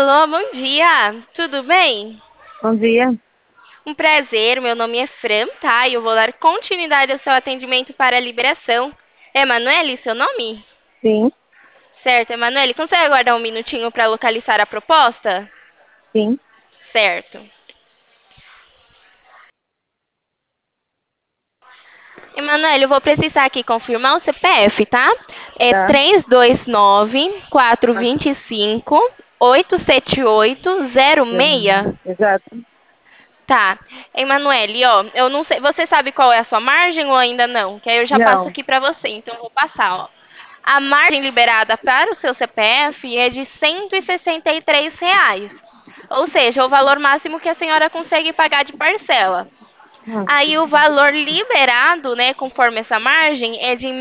Alô, bom dia. Tudo bem? Bom dia. Um prazer, meu nome é Fran, tá? E eu vou dar continuidade ao seu atendimento para a liberação. Emanuele, seu nome? Sim, Certo, Emanuele, consegue aguardar um minutinho para localizar a proposta? sim, Certo. Emanuele, eu vou precisar aqui confirmar o CPF, tá? É tá. 329-425-87806. Exato. Tá. Emanuele, ó, eu não sei, você sabe qual é a sua margem ou ainda não? Que aí eu já passo Não. aqui para você, então eu vou passar, ó. A margem liberada para o seu CPF é de R$ 163. Ou seja, o valor máximo que a senhora consegue pagar de parcela. Hum. Aí o valor liberado, né, conforme essa margem, é de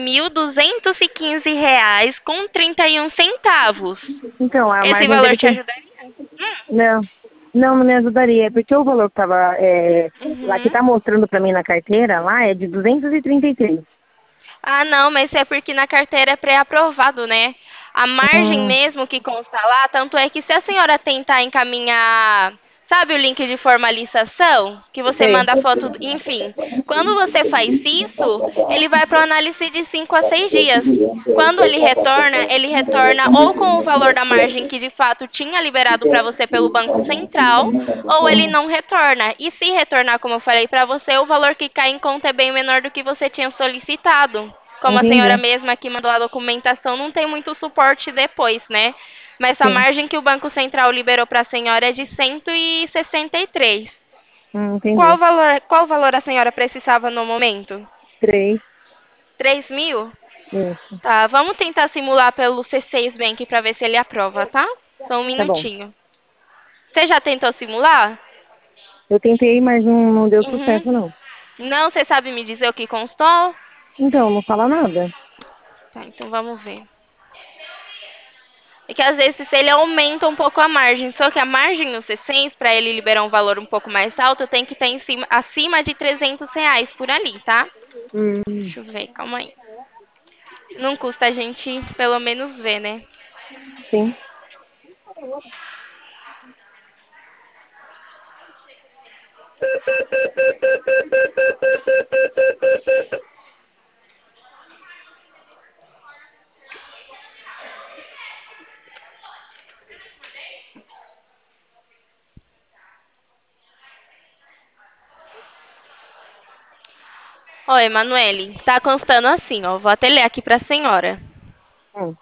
R$ 1.215 com 31 centavos. Então, a Esse margem valor dele te tem. ajudaria? Não, não me ajudaria, é porque o valor que tava, lá que Uhum. tá mostrando pra mim na carteira, lá é de 233. Ah, não, mas é porque na carteira é pré-aprovado, né? A margem Hum, mesmo que consta lá, tanto é que se a senhora tentar encaminhar, sabe o link de formalização? Que você sei. manda a foto, enfim. Quando você faz isso, ele vai para o análise de 5 a 6 dias. Quando ele retorna ou com o valor da margem que de fato tinha liberado para você pelo Banco Central, ou ele não retorna. E se retornar, como eu falei para você, o valor que cai em conta é bem menor do que você tinha solicitado. Como a senhora Entendi. mesma que mandou a documentação, não tem muito suporte depois, né? Mas a Sim. margem que o Banco Central liberou para a senhora é de 163. Entendi. Qual valor a senhora precisava no momento? 3. 3.000? Isso. Tá, vamos tentar simular pelo C6 Bank para ver se ele aprova, tá? Só um Tá bom. minutinho. Você já tentou simular? Eu tentei, mas não deu Uhum. sucesso, não. Não, você sabe me dizer o que constou? Então, não fala nada. Tá, então vamos ver. É que às vezes ele aumenta um pouco a margem, só que a margem no C6, para ele liberar um valor um pouco mais alto, tem que estar acima de R$ 300 por ali, tá? Hum, Deixa eu ver, calma aí. Não custa a gente pelo menos ver, né? sim. Ó, Emanuele, tá constando assim, ó. Vou até ler aqui pra senhora. Hum,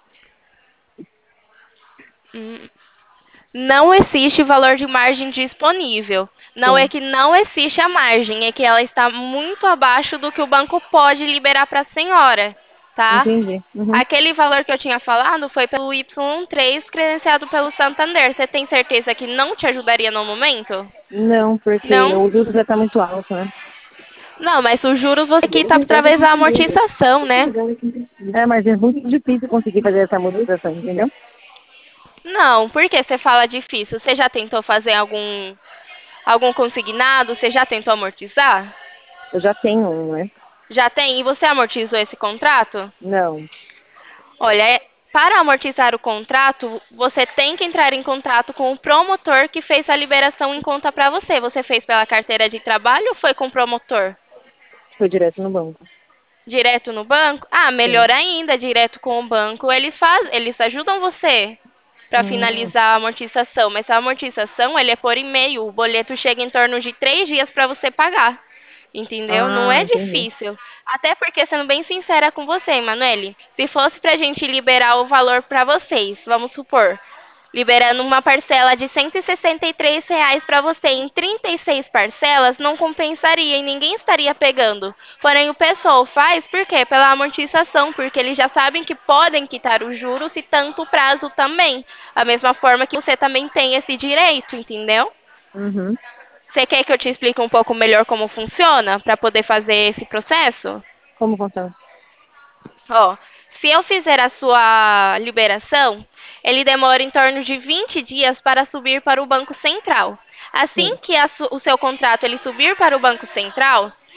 Hum, Não existe valor de margem disponível. Não é sim. que não existe a margem, é que ela está muito abaixo do que o banco pode liberar para a senhora, tá? Entendi. Uhum. Aquele valor que eu tinha falado foi pelo Y3 credenciado pelo Santander. Você tem certeza que não te ajudaria no momento? Não, porque Não? o juros já tá muito alto, né? Não, mas os juros você quita através da amortização, né? É, mas é muito difícil conseguir fazer essa modificação, entendeu? Não, por que você fala difícil? Você já tentou fazer algum consignado? Você já tentou amortizar? Eu já tenho um, né? Já tem? E você amortizou esse contrato? Não. Olha, para amortizar o contrato, você tem que entrar em contato com o promotor que fez a liberação em conta para você. Você fez pela carteira de trabalho ou foi com o promotor? Foi direto no banco. Direto no banco? Ah, Sim. melhor ainda, direto com o banco. Eles ajudam você para Hum, finalizar a amortização, mas a amortização ele é por e-mail. O boleto chega em torno de 3 dias para você pagar. Entendeu? Não é entendi. difícil. Até porque, sendo bem sincera com você, Emanuele, se fosse pra gente liberar o valor pra vocês, vamos supor, liberando uma parcela de R$ 163 para você em 36 parcelas, não compensaria e ninguém estaria pegando. Porém, o pessoal faz por quê? Pela amortização, porque eles já sabem que podem quitar os juros e tanto o prazo também. A mesma forma que você também tem esse direito, entendeu? Uhum. Você quer que eu te explique um pouco melhor como funciona para poder fazer esse processo? Como funciona? Ó, se eu fizer a sua liberação, ele demora em torno de 20 dias para subir para o Banco Central. Assim Sim. que o seu contrato ele subir para o Banco Central,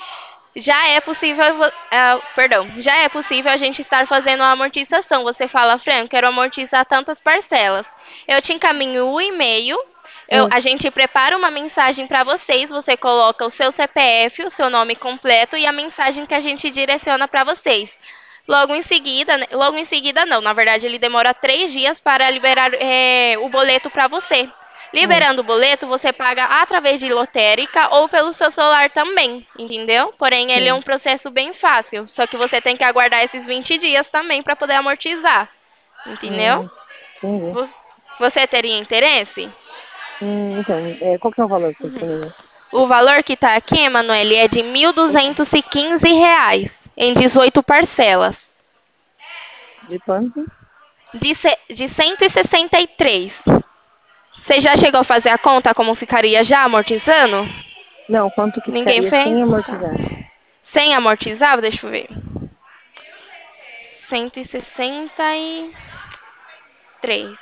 Já é possível, já é possível a gente estar fazendo a amortização. Você fala, Fran, quero amortizar tantas parcelas. Eu te encaminho o e-mail, Hum, a gente prepara uma mensagem para vocês, você coloca o seu CPF, o seu nome completo e a mensagem que a gente direciona para vocês. Logo em seguida não, na verdade ele demora 3 dias para liberar o boleto para você. hum, Liberando o boleto, você paga através de lotérica ou pelo seu celular também, entendeu? Porém, ele é um sim. processo bem fácil, só que você tem que aguardar esses 20 dias também para poder amortizar, entendeu? Hum, entendi. Vo- Você teria interesse? Então, qual que é o valor que você me... O valor que está aqui, Emanuele, é de R$ 1.215 em 18 parcelas, De quanto? de 163. Você já chegou a fazer a conta como ficaria já amortizando? Não, quanto que Ninguém ficaria fez? sem Tá. amortizar? Sem amortizar, deixa eu ver. 163.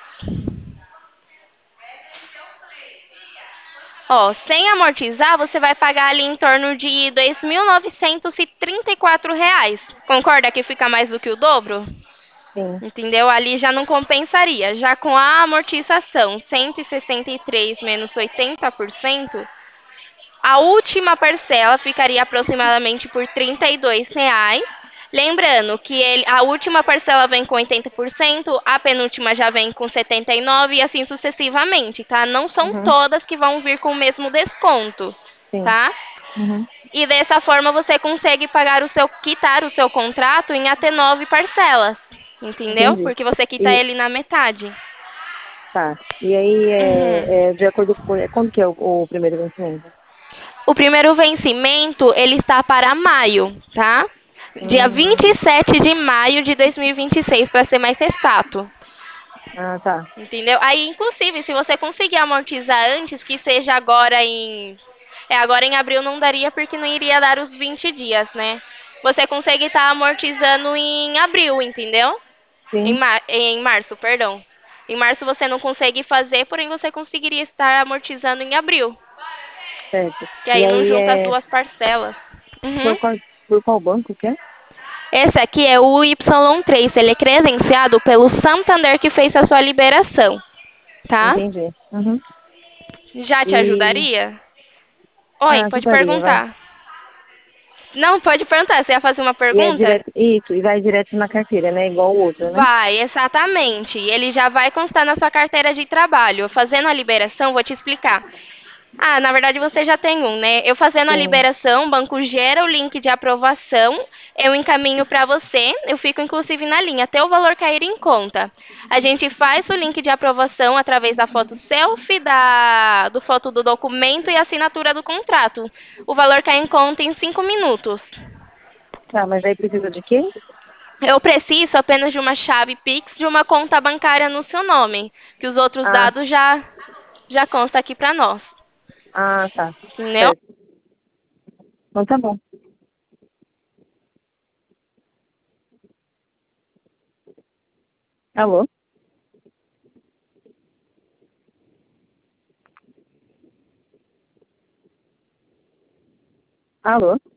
Ó, sem amortizar, você vai pagar ali em torno de R$ 2.934. Concorda que fica mais do que o dobro? Sim. Entendeu? Ali já não compensaria. Já com a amortização, 163 menos 80%, a última parcela ficaria aproximadamente por R$ 32. Lembrando que a última parcela vem com 80%, a penúltima já vem com 79% e assim sucessivamente, tá? Não são Uhum, todas que vão vir com o mesmo desconto, sim. tá? Uhum, E dessa forma você consegue quitar o seu contrato em até 9 parcelas, entendeu? entendi. Porque você quita E, ele na metade. tá. E aí, Uhum. de acordo com... Quando que é o primeiro vencimento? O primeiro vencimento, ele está para maio, tá? Dia Hum, 27 de maio de 2026, para ser mais exato. ah, tá. Entendeu? Aí, inclusive, se você conseguir amortizar antes, que seja agora agora em abril não daria porque não iria dar os 20 dias, né? Você consegue estar amortizando em abril, entendeu? Sim, Em março, perdão. Em março você não consegue fazer, porém você conseguiria estar amortizando em abril. certo. Que E aí não aí, junta as duas parcelas. por Uhum. qual, por qual banco que é? Esse aqui é o Y3, ele é credenciado pelo Santander que fez a sua liberação, tá? Entendi. Uhum. Já te E, ajudaria? Oi, pode ajudaria, vai. perguntar. Não, pode perguntar. Você ia fazer uma E é pergunta? direto, isso, e vai direto na carteira, né? Igual o outro, né? Vai, exatamente. Ele já vai constar na sua carteira de trabalho. Fazendo a liberação, vou te explicar. Ah, na verdade você já tem um, né? Eu fazendo a Sim. liberação, o banco gera o link de aprovação, eu encaminho para você, eu fico inclusive na linha, até o valor cair em conta. A gente faz o link de aprovação através da foto selfie, do foto do documento e assinatura do contrato. O valor cai em conta em 5 minutos. Tá, mas aí precisa de quê? Eu preciso apenas de uma chave Pix de uma conta bancária no seu nome, que os outros Ah, dados já constam aqui para nós. tá. Entendeu? Certo. Então tá bom. Alô? Alô?